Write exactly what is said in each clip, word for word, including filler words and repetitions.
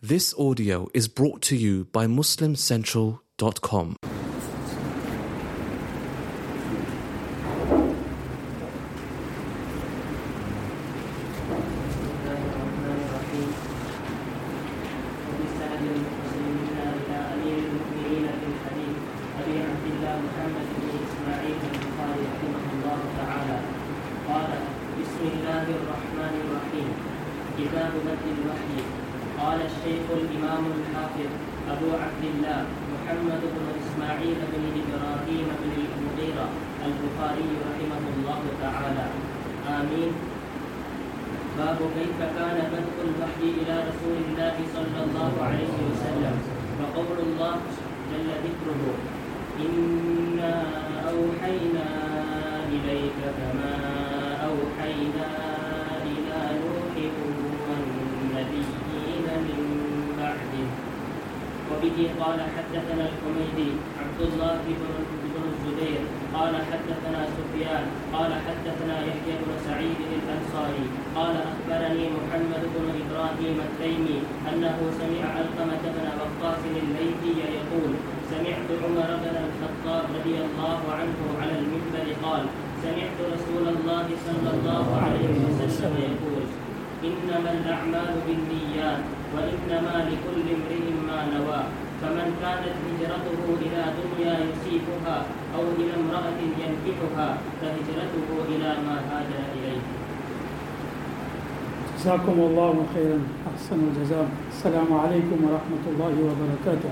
This audio is brought to you by Muslim Central dot com. كتاب بدء الوحي. قال الشيخ الإمام الحافظ أبو عبد الله محمد بن إسماعيل بن إبراهيم بن المغيرة البخاري رحمه الله تعالى. آمين. باب كيف كان بدء الوحي إلى رسول الله صلى الله عليه وسلم وقول الله جل ذكره إنا أوحينا إليك كما أوحينا إلى نوح والنبيين من بعده. وبه قال حدثنا الحميدي عبد الله بن الزبير قال حدثنا سفيان قال حدثنا يحيى بن سعيد الأنصاري قال أخبرني محمد بن إبراهيم التيمي أنه سمع علقمة بن وقاص الليثي يقول سمعت عمر بن الخطاب رضي الله عنه على المنبر قال سمعت رسول الله صلى الله عليه وسلم يقول إنما الأعمال بالنيات وإنما لكل امرئ ما نوى فمن كانت هجرته إلى دنيا يصيبها أو إلى امرأة ينكحها فهجرته إلى ما هاجر إليه. جزاكم الله خيرا أحسن الجزاء. السلام عليكم ورحمة الله وبركاته.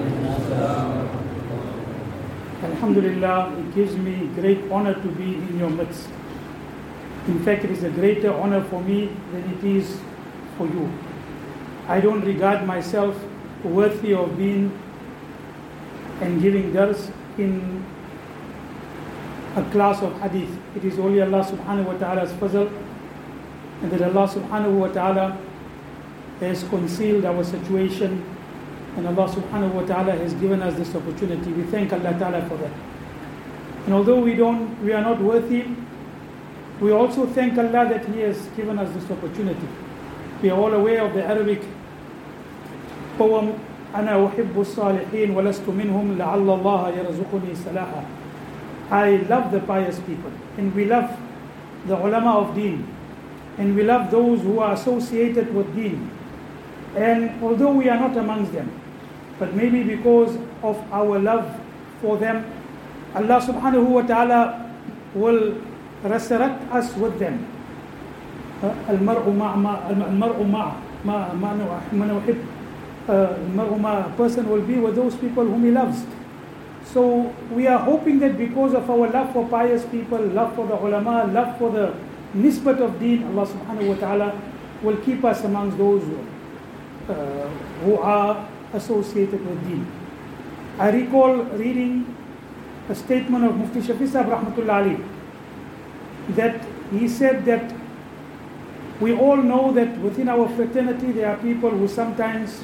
Alhamdulillah, it gives me great honor to be in your midst. In fact, it is a greater honor for me than it is for you. I don't regard myself worthy of being and giving dars in a class of hadith. It is only Allah subhanahu wa ta'ala's fazl, and that Allah subhanahu wa ta'ala has concealed our situation, and Allah subhanahu wa ta'ala has given us this opportunity. We thank Allah ta'ala for that. And although we don't, we are not worthy, we also thank Allah that He has given us this opportunity. We are all aware of the Arabic poem, أنا أحب الصالحين ولست منهم لعل الله يرزقني صلاحا. I love the pious people, and we love the ulama of deen, and we love those who are associated with deen. And although we are not amongst them, but maybe because of our love for them, Allah subhanahu wa ta'ala will resurrect us with them. المرء مع المرء مع ما ما نحب. المرء مع, a person will be with those people whom he loves. So we are hoping that because of our love for pious people, love for the ulama, love for the nisbat of deen, Allah subhanahu wa ta'ala will keep us amongst those who, uh, who are associated with deen. I recall reading a statement of Mufti Shafi Sahib rahmatullah alayhi, that he said that we all know that within our fraternity there are people who sometimes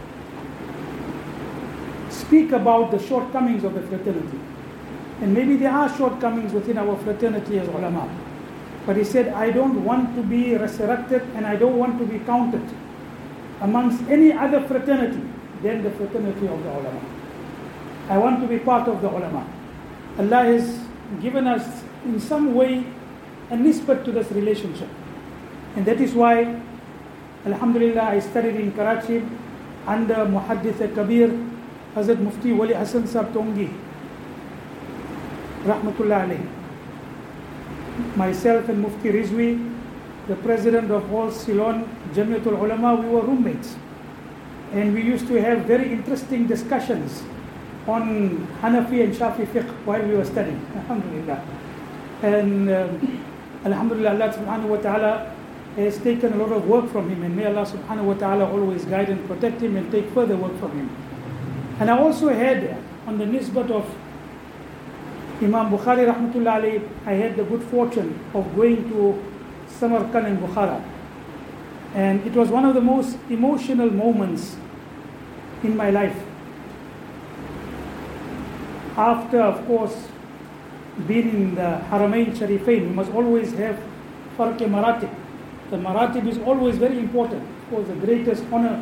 speak about the shortcomings of the fraternity. And maybe there are shortcomings within our fraternity as ulama. But he said, I don't want to be resurrected and I don't want to be counted amongst any other fraternity than the fraternity of the ulama. I want to be part of the ulama. Allah has given us in some way a nisbat to this relationship. And that is why, alhamdulillah, I studied in Karachi under Muhaddith Kabir, Hazrat Mufti Wali Hassan Sahib Tongi, rahmatullah alayhi. Myself and Mufti Rizwi, the president of all Ceylon Jamiatul Ulama, we were roommates. And we used to have very interesting discussions on Hanafi and Shafi fiqh while we were studying, alhamdulillah. And um, alhamdulillah, Allah subhanahu wa ta'ala has taken a lot of work from him, and may Allah subhanahu wa ta'ala always guide and protect him and take further work from him. And I also had on the nisbat of Imam Bukhari rahmatullah alayhi, I had the good fortune of going to Samarkand and Bukhara. And it was one of the most emotional moments in my life. After, of course, being in the Haramain Sharifain, we must always have farq maratib. The maratib is always very important. Of course, the greatest honor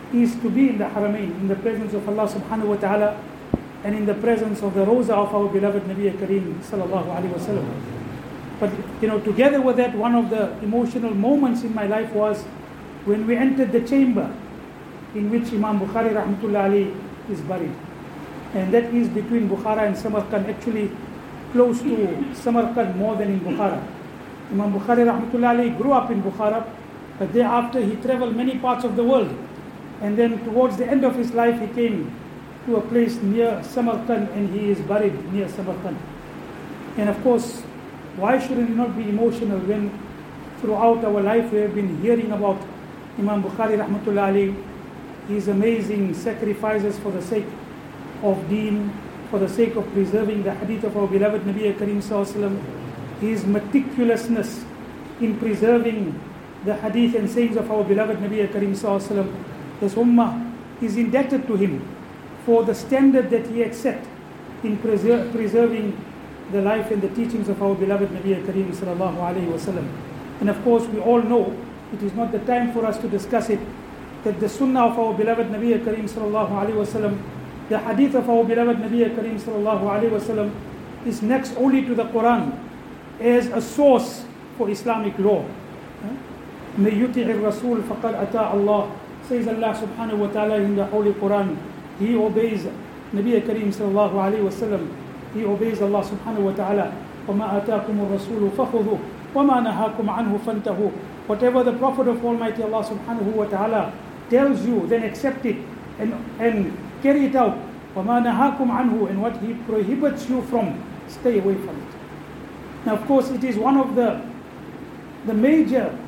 is to be in the Haramain, in the presence of Allah subhanahu wa ta'ala, and in the presence of the Rosa of our beloved Nabi Kareem sallallahu alayhi wa sallam. But you know, together with that, one of the emotional moments in my life was when we entered the chamber in which Imam Bukhari rahmatullah alayhi is buried. And that is between Bukhara and Samarkand, actually close to Samarkand more than in Bukhara. Imam Bukhari rahmatullah alayhi grew up in Bukhara, but thereafter he traveled many parts of the world. And then towards the end of his life, he came to a place near Samarkand, and he is buried near Samarkand. And of course, why should we not be emotional when throughout our life we have been hearing about Imam Bukhari rahmatullah alayhi, his amazing sacrifices for the sake of deen, for the sake of preserving the hadith of our beloved Nabi Kareem sallallahu alaihi wasallam, his meticulousness in preserving the hadith and sayings of our beloved Nabi Kareem sallallahu alaihi wasallam. This ummah is indebted to him for the standard that he had set in preser- preserving the life and the teachings of our beloved Nabi Kareem sallallahu alaihi wasallam. And of course, we all know it is not the time for us to discuss it, that the sunnah of our beloved Nabi Kareem sallallahu alaihi wasallam, the hadith of our beloved Nabi Kareem sallallahu alaihi wasallam, is next only to the Quran as a source for Islamic law. May yuti'ir Rasul faqad ata Allah, says Allah subhanahu wa ta'ala in the Holy Quran. He obeys Nabi Kareem sallallahu alaihi wasallam. He obeys Allah subhanahu wa ta'ala. وَمَا آتَاكُمُ الرَّسُولُ فَخُذُوهُ وَمَا نَهَاكُمْ عَنْهُ فَانْتَهُوا. Whatever the Prophet of Almighty Allah subhanahu wa ta'ala tells you, then accept it and, and carry it out. وَمَا نَهَاكُمْ عَنْهُ, and what he prohibits you from, stay away from it. Now of course, it is one of the, the major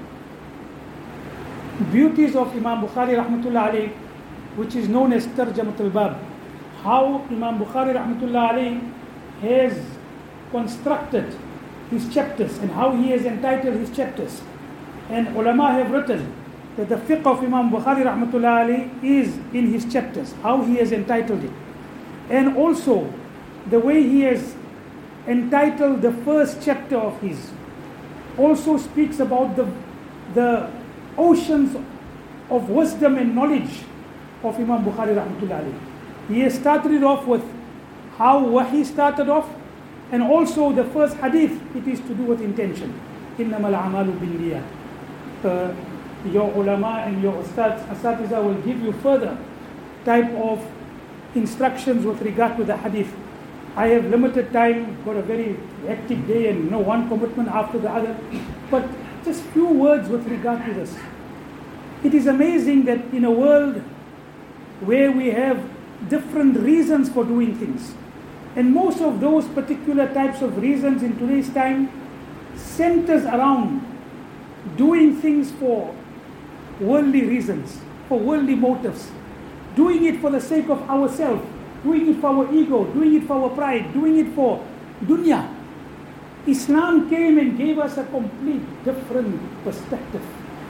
beauties of Imam Bukhari rahmatullah alayhi, which is known as Tarjamat al-Bab. How Imam Bukhari rahmatullah alayhi has constructed his chapters and how he has entitled his chapters. And ulama have written that the fiqh of Imam Bukhari rahmatullah alayhi is in his chapters, how he has entitled it. And also the way he has entitled the first chapter of his also speaks about the, the oceans of wisdom and knowledge of Imam Bukhari rahmatullah alayhi. He has started it off with how wahi started off, and also the first hadith, it is to do with intention. إِنَّمَا الْأَعْمَالُ بِالنِّيَّاتِ. Uh, your ulama and your ustads, asatiza will give you further type of instructions with regard to the hadith. I have limited time, got a very hectic day and you know, one commitment after the other. But just few words with regard to this. It is amazing that in a world where we have different reasons for doing things, and most of those particular types of reasons in today's time centers around doing things for worldly reasons, for worldly motives, doing it for the sake of ourselves, doing it for our ego, doing it for our pride, doing it for dunya. Islam came and gave us a complete different perspective.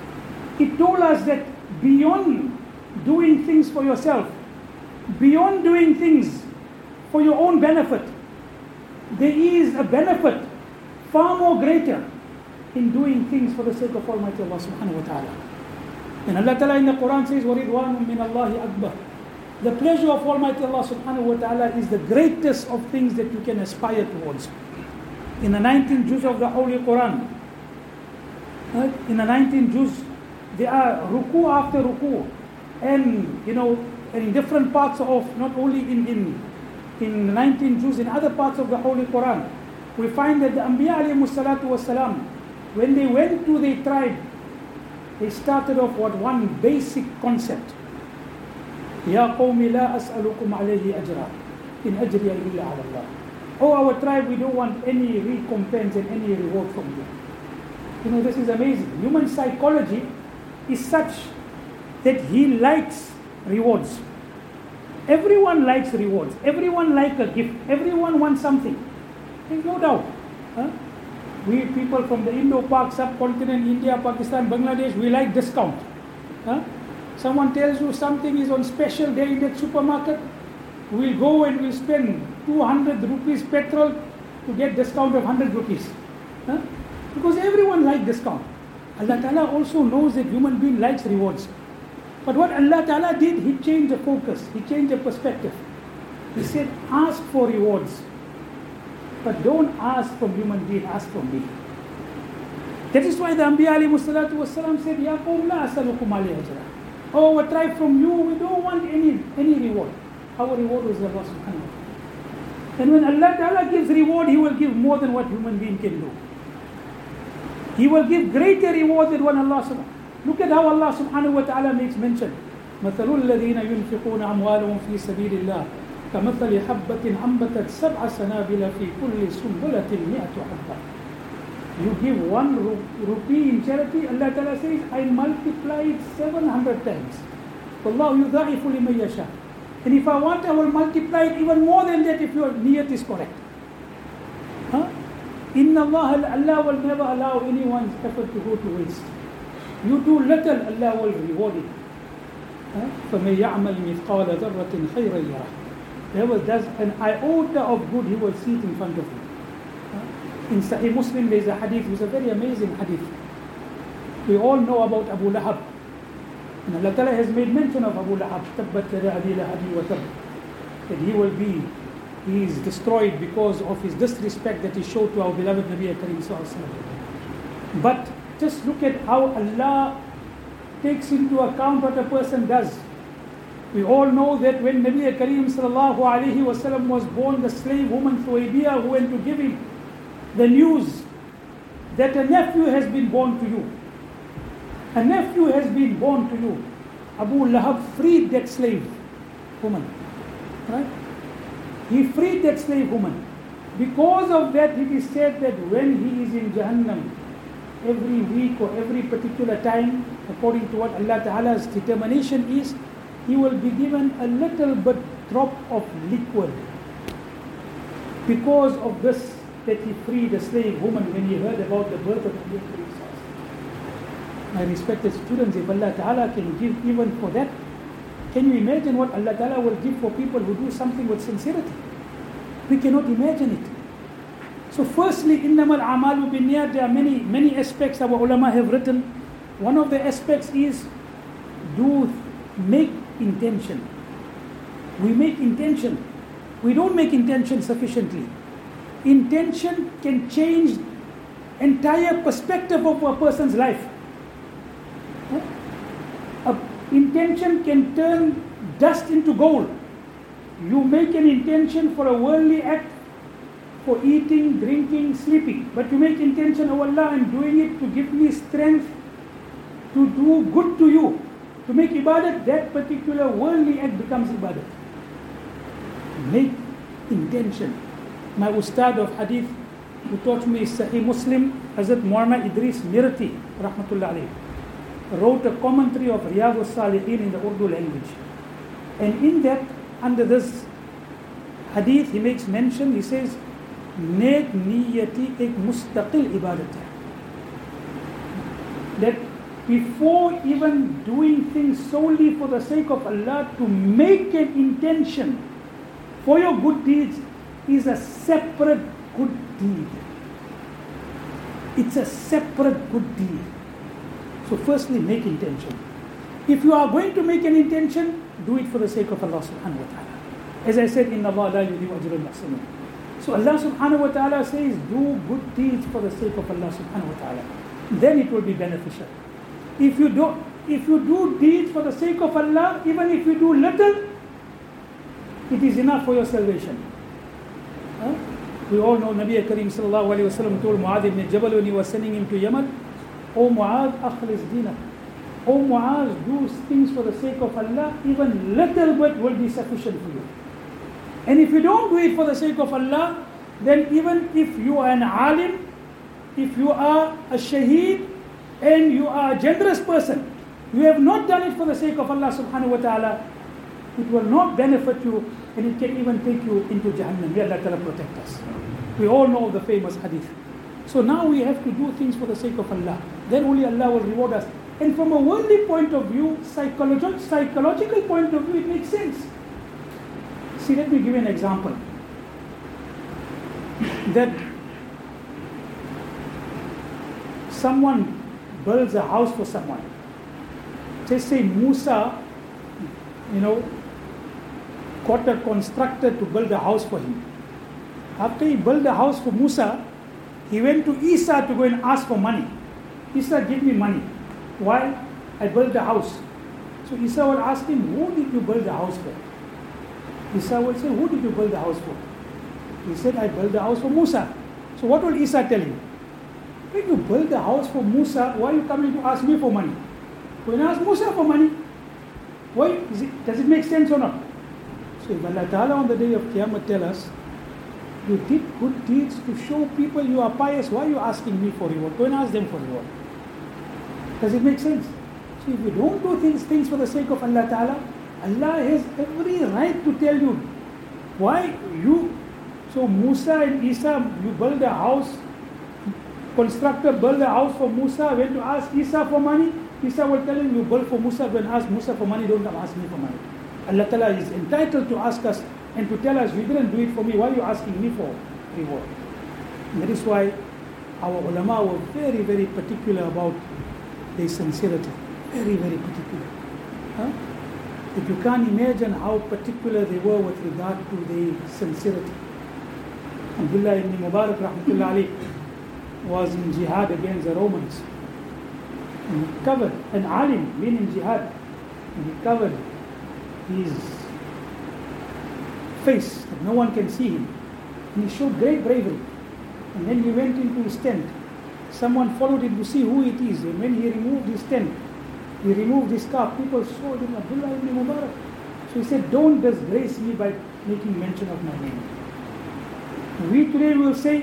It told us that beyond doing things for yourself, beyond doing things for your own benefit, there is a benefit far more greater in doing things for the sake of Almighty Allah subhanahu wa ta'ala. And Allah ta'ala in the Quran says, وَرِضْوَانٌ مِّنَ اللَّهِ أَكْبَرُ. The pleasure of Almighty Allah subhanahu wa ta'ala is the greatest of things that you can aspire towards. In the nineteen juz of the Holy Quran, right? in the nineteen juz, there are ruku after ruku, and you know, and in different parts of, not only in in in the nineteen juz, in other parts of the Holy Quran, we find that the Anbiya alayhimu salatu wasalam, when they went to their tribe, they started off with one basic concept. Ya qawmi la as'alukum alayhi ajra, in ajriya illa ala Allah. Oh, our tribe, we don't want any recompense and any reward from you. You know, this is amazing. Human psychology is such that he likes rewards. Everyone likes rewards. Everyone likes a gift. Everyone wants something. There's no doubt. Huh? We people from the Indo-Pak subcontinent, India, Pakistan, Bangladesh, we like discount. Huh? Someone tells you something is on special day in that supermarket, we'll go and we'll spend two hundred rupees petrol to get discount of one hundred rupees. Huh? Because everyone likes discount. Allah Ta'ala also knows that human being likes rewards. But what Allah Ta'ala did, He changed the focus, He changed the perspective. He said, ask for rewards, but don't ask from human being, ask from me. That is why the Anbiya alayhi salatu wasalam said, Ya qawm la asalukum alayhi ajra. Oh, what tribe from you, we don't want any, any reward. Our reward is Allah subhanahu wa ta'ala. And when Allah Ta'ala gives reward, He will give more than what human being can do. He will give greater reward than what Allah subhanahu wa ta'ala. Look at how Allah subhanahu wa ta'ala makes mention. مثل الذين ينفقون أموالهم في سبيل الله كمثل حبة أنبتت سبع سنابل في كل سنبلة مئة حبة. You give one rupee in charity, Allah Ta'ala says, I multiply it seven hundred times. وَاللَّهُ يُضَاعِفُ لِمَنْ يَشَاءُ. And if I want, I will multiply it even more than that if your niyat is correct. Huh? Inna Allah, Allah will never allow anyone's effort to go to waste. You do little, Allah will reward it. فَمَنْ يَعْمَلْ مِثْقَالَ ذَرَّةٍ خَيْرًا يَرَهُ. Whoever does an iota of good, he will see it in front of him. In Sahih Muslim, there is a hadith, it was a very amazing hadith. We all know about Abu Lahab. And Allah Ta'ala has made mention of Abu Lahab, تَبَّتْ يَدَا أَبِي لَهَبٍ وَتَبَّ, that he will be, he is destroyed because of his disrespect that he showed to our beloved Nabi Kareem Sallallahu Alaihi Wasallam. But just look at how Allah takes into account what a person does. We all know that when Nabi Kareem Sallallahu Alaihi Wasallam was born, the slave woman Thuwaybiyah who went to give him the news that a nephew has been born to you. A nephew has been born to you. Abu Lahab freed that slave woman. Right? He freed that slave woman. Because of that, it is said that when he is in Jahannam, every week or every particular time, according to what Allah Ta'ala's determination is, he will be given a little bit drop of liquid. Because of this, that he freed a slave woman when he heard about the birth of the Nabi. My respected students, if Allah Ta'ala can give even for that, can you imagine what Allah Ta'ala will give for people who do something with sincerity? We cannot imagine it. So firstly, إِنَّمَا الْأَعْمَالُ بِالنِّيَّاتِ, there are many, many aspects our ulama have written. One of the aspects is do make intention. We make intention. We don't make intention sufficiently. Intention can change entire perspective of a person's life. A intention can turn dust into gold. You make an intention for a worldly act, for eating, drinking, sleeping, but you make intention, oh Allah, I'm doing it to give me strength to do good to you, to make ibadat. That particular worldly act becomes ibadat. Make intention. My ustad of hadith who taught me Sahih Muslim, Hazrat Muhammad Idris Mirti, rahmatullah alayhi, wrote a commentary of Riyadh al-Salihin in the Urdu language. And in that, under this hadith, he makes mention, he says, Nek niyati ek mustaqil ibadat hai. That before even doing things solely for the sake of Allah, to make an intention for your good deeds is a separate good deed. It's a separate good deed. So firstly, make intention. If you are going to make an intention, do it for the sake of Allah subhanahu wa ta'ala. As I said, Inna Allah la yudhi'u ajra al-muhsinin. So Allah subhanahu wa ta'ala says, do good deeds for the sake of Allah subhanahu wa ta'ala. Then it will be beneficial. If you do, if you do deeds for the sake of Allah, even if you do little, it is enough for your salvation. Huh? We all know Nabi Kareem sallallahu alayhi wa sallam told Mu'adh ibn Jabal when he was sending him to Yemen, O Mu'adh, akhlis dinah. O Mu'adh, do things for the sake of Allah, even little bit will be sufficient for you. And if you don't do it for the sake of Allah, then even if you are an alim, if you are a shaheed, and you are a generous person, you have not done it for the sake of Allah subhanahu wa ta'ala, it will not benefit you, and it can even take you into Jahannam. May Allah Ta'ala protect us. We all know the famous hadith. So now we have to do things for the sake of Allah. Then only Allah will reward us. And from a worldly point of view, psychological, psychological point of view, it makes sense. See, let me give you an example. That someone builds a house for someone. just say Musa, you know, got a constructor to build a house for him. After he built a house for Musa, he went to Isa to go and ask for money. Isa, give me money. Why? I built the house. So Isa will ask him, who did you build the house for? Isa will say, who did you build the house for? He said, I built the house for Musa. So what will Isa tell him? When you build the house for Musa, why are you coming to ask me for money? When I ask Musa for money, why? Is it, does it make sense or not? So if Allah Ta'ala on the day of Qiyamah tell us, you did good deeds to show people you are pious, why are you asking me for reward? Go and ask them for reward. Does it make sense? So if you don't do things, things for the sake of Allah Ta'ala, Allah has every right to tell you why you. So Musa and Isa, you build a house, constructor build a house for Musa, went to ask Isa for money. Isa will tell him, you build for Musa, go and ask Musa for money, don't come ask me for money. Allah Ta'ala is entitled to ask us and to tell us, you didn't do it for me, why are you asking me for reward? And that is why our ulama were very, very particular about their sincerity. Very, very particular. Huh? If you can't imagine how particular they were with regard to their sincerity. Abdullah ibn Mubarak rahmatullah alayh was in jihad against the Romans. And he covered, an alim, been in jihad, and he covered his face that no one can see him. And he showed great bravery. And then he went into his tent. Someone followed him to see who it is. And when he removed his tent, he removed his scarf, people saw him, Abdullah ibn Mubarak. So he said, don't disgrace me by making mention of my name. We today will say,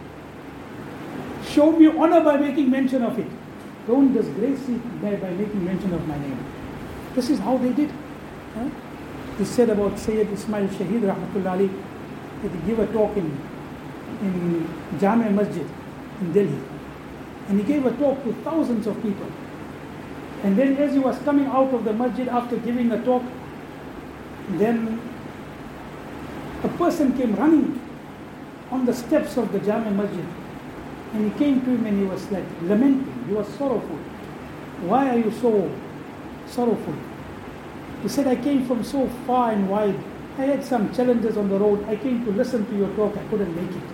show me honor by making mention of it. Don't disgrace it by, by making mention of my name. This is how they did. Huh? He said about Sayyid Ismail Shaheed rahmatullah alayhi that he gave a talk in, in Jamia Masjid in Delhi. And he gave a talk to thousands of people. And then as he was coming out of the masjid after giving a talk, then a person came running on the steps of the Jamia Masjid. And he came to him and he was like lamenting. He was sorrowful. Why are you so sorrowful? He said, I came from so far and wide. I had some challenges on the road. I came to listen to your talk. I couldn't make it.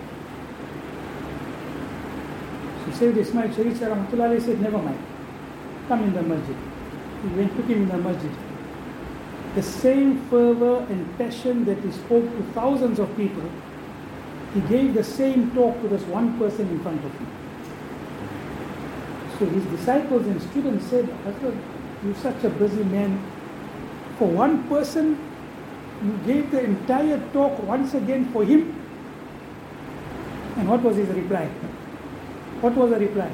So Sayyid Ismail Shaheed rahmatullah said, never mind. Come in the masjid. He went, took him in the masjid. The same fervor and passion that he spoke to thousands of people, he gave the same talk to this one person in front of him. So his disciples and students said, Hazrat, you're such a busy man. For one person, you gave the entire talk once again for him. And what was his reply? What was the reply?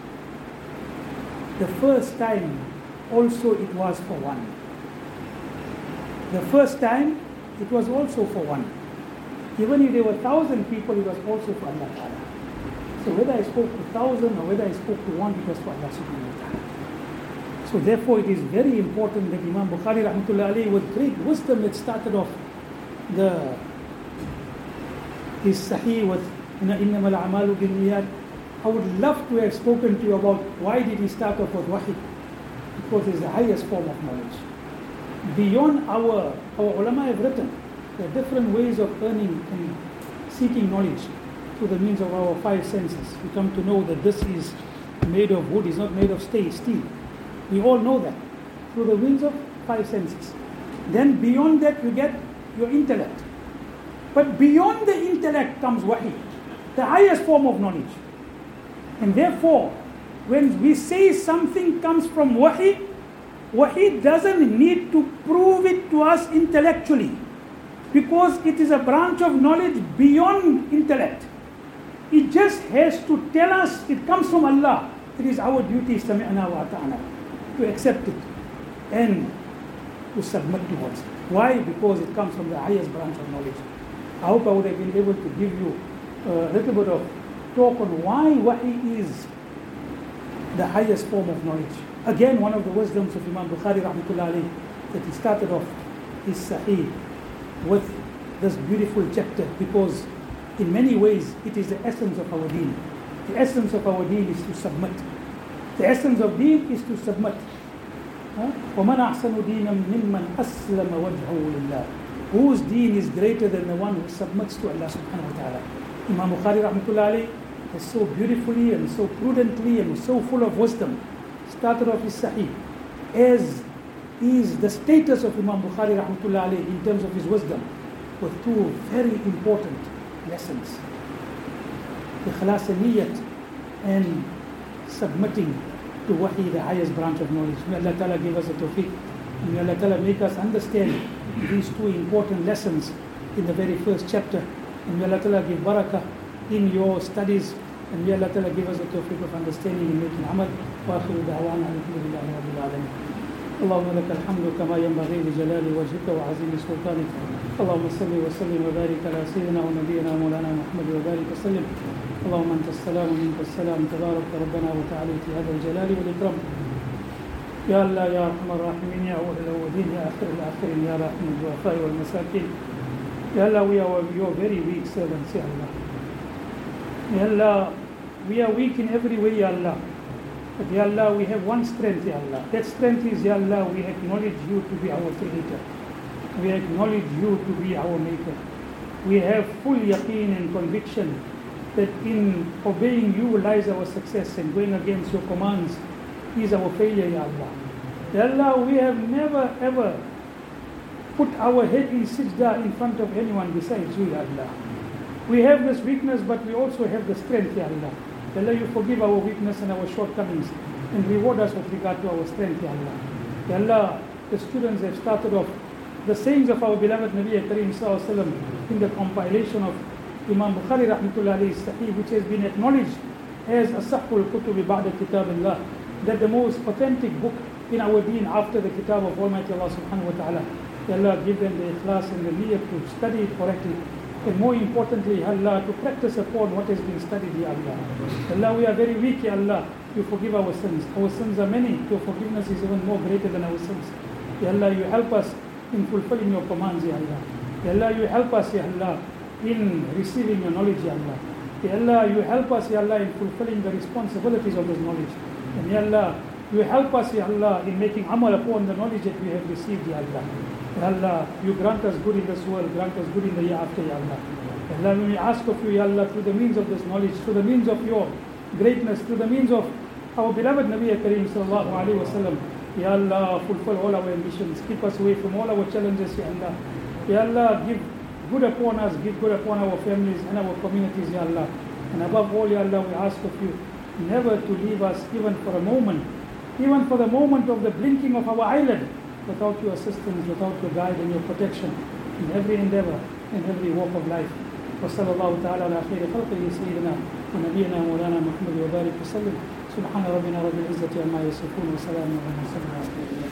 The first time also it was for one. The first time it was also for one. Even if there were thousand people, it was also for Allah Ta'ala. So whether I spoke to thousand or whether I spoke to one, it was for Allah Subhanahu wa Ta'ala. So therefore it is very important that Imam Bukhari rahmatullah alayhi with great wisdom had started off the his Sahih with إِنَّمَا الْأَعْمَالُ بِالنِّيَّاتِ. I would love to have spoken to you about why did he start off with wahi? Because it's the highest form of knowledge. Beyond our, our ulama have written, there are different ways of earning and seeking knowledge through the means of our five senses. We come to know that this is made of wood, is not made of steel. We all know that through the means of five senses. Then beyond that you get your intellect. But beyond the intellect comes wahi, the highest form of knowledge. And therefore, when we say something comes from wahi, wahi doesn't need to prove it to us intellectually, because it is a branch of knowledge beyond intellect. It just has to tell us it comes from Allah. It is our duty, sami'na wa ata'na, to accept it and to submit towards it. Why? Because it comes from the highest branch of knowledge. I hope I would have been able to give you a little bit of talk on why wahi is the highest form of knowledge. Again, one of the wisdoms of Imam Bukhari rahmatullah alayhi, that he started off his Sahih with this beautiful chapter, because in many ways it is the essence of our deen. The essence of our deen is to submit. The essence of deen is to submit. وَمَنْ أَحْسَنُ دِينًا مِمَّنْ أَسْلَمَ وَجْهَهُ لِلَّهِ. Whose deen is greater than the one who submits to Allah subhanahu wa ta'ala. Imam Bukhari rahmatullahi alayhi has so beautifully and so prudently and so full of wisdom started off his Sahih, as is the status of Imam Bukhari rahmatullahi alayhi in terms of his wisdom, with two very important lessons: Ikhlas al-Niyyat and submitting to Wahi, the highest branch of knowledge. May Allah Ta'ala give us a tawfiq, and may Allah Ta'ala make us understand these two important lessons in the very first chapter, and may Allah Ta'ala give barakah in your studies, and may Allah Ta'ala give us a tawfiq of understanding and making amal. Wa akhiru da'wana alhamdulillahi rabbil alamin. اللهم لك الحمد كما ينبغي لجلال وجهك وعظيم سلطانك. اللهم صل وسلم وبارك على سيدنا ونبينا مولانا محمد وبارك وسلم. اللهم انت السلام ومنك السلام، تبارك ربنا وتعالى في هذا الجلال والاكرام. يا الله يا ارحم الراحمين، يا اول الاولين، يا اخر الاخرين، يا رحم الضعفاء والمساكين. Ya Allah, we are your very weak servants, Ya Allah. Ya Allah, we are weak in every way, Ya Allah. But Ya Allah, we have one strength, Ya Allah. That strength is, Ya Allah, we acknowledge you to be our creator. We acknowledge you to be our maker. We have full yaqeen and conviction that in obeying you lies our success, and going against your commands is our failure, Ya Allah. Ya Allah, we have never ever put our head in sijda in front of anyone besides you, Ya Allah. We have this weakness, but we also have the strength, Ya Allah. Ya Allah, you forgive our weakness and our shortcomings and reward us with regard to our strength, Ya Allah. Ya Allah, the students have started off the sayings of our beloved Nabi Kareem Sallallahu Alaihi Wasallam in the compilation of Imam Bukhari rahmatullahi alayhi Sahih, which has been acknowledged as Asahhul Kutubi Ba'da Kitabillah, that the most authentic book in our deen after the Kitab of Almighty Allah subhanahu wa ta'ala. Ya Allah, give them the ikhlas and the niyyah to study it correctly, and more importantly, Ya Allah, to practice upon what has been studied, Ya Allah. Ya Allah, we are very weak, Ya Allah. You forgive our sins. Our sins are many. Your forgiveness is even more greater than our sins. Ya Allah, you help us in fulfilling your commands, Ya Allah. Ya Allah, you help us, Ya Allah, in receiving your knowledge, Ya Allah. Ya Allah, you help us, Ya Allah, in fulfilling the responsibilities of this knowledge. And Ya Allah, you help us, Ya Allah, in making amal upon the knowledge that we have received, Ya Allah. Ya Allah, you grant us good in this world, grant us good in the year after, Ya Allah. Ya Allah, we ask of you, Ya Allah, through the means of this knowledge, through the means of your greatness, through the means of our beloved Nabi Kareem Sallallahu Alaihi Wasallam, Ya Allah, fulfill all our ambitions, keep us away from all our challenges, Ya Allah. Ya Allah, give good upon us, give good upon our families and our communities, Ya Allah. And above all, Ya Allah, we ask of you never to leave us even for a moment, even for the moment of the blinking of our eyelid, without your assistance, without your guide and your protection in every endeavor, in every walk of life. وصلى الله تعالى على خير خلقه سيدنا ونبينا مولانا محمد وبارك وسلم. سبحان ربنا رب العزة عما يصفون وسلام على المرسلين.